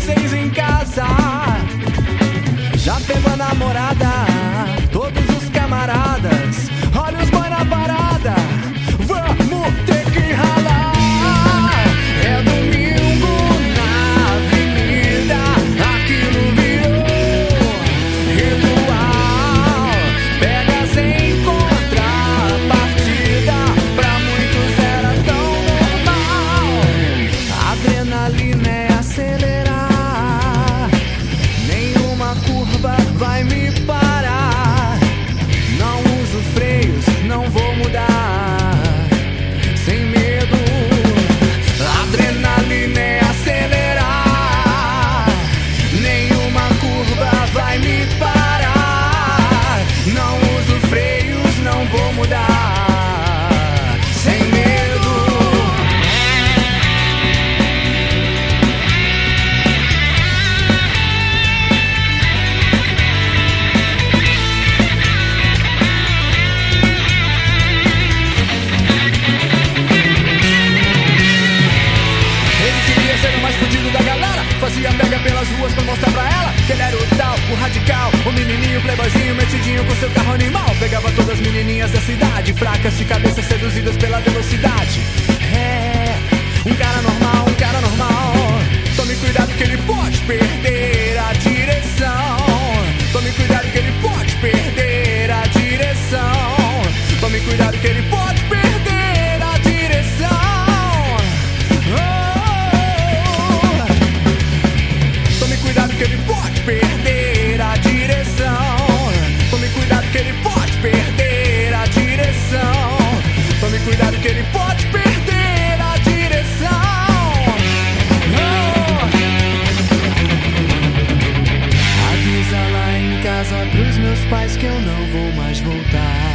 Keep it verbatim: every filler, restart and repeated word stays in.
vocês em casa. Já pegou a namorada, todos os camaradas. Olha os boy na parada, vamos ter que ralar. É domingo na avenida, aquilo virou ritual. Pega sem contrapartida, pra muitos era tão normal. A adrenalina é acelerar, nenhuma curva vai me parar. Não uso freios, não vou mudar, sem medo. A adrenalina é acelerar, nenhuma curva vai me parar. Não uso freios, não vou mudar, sem medo. Ele queria ser o mais fudido da galera, fazia pega pelas ruas pra mostrar pra ela que ele era o tal, o radical, o menininho playboyzinho metidinho com seu carro animal. Pegava todas as menininhas da cidade, fracas de cabeça seduzidas pela velocidade. É, um cara normal, um cara normal. Tome cuidado que ele pode perder a direção. Tome cuidado que ele pode perder a direção. Tome cuidado que ele pode perder a direção. Oh, tome cuidado que ele pode perder a direção. Tome cuidado que ele pode perder a direção. Tome cuidado que ele pode perder a direção. Oh. Avisa lá em casa pros meus pais que eu não vou mais voltar.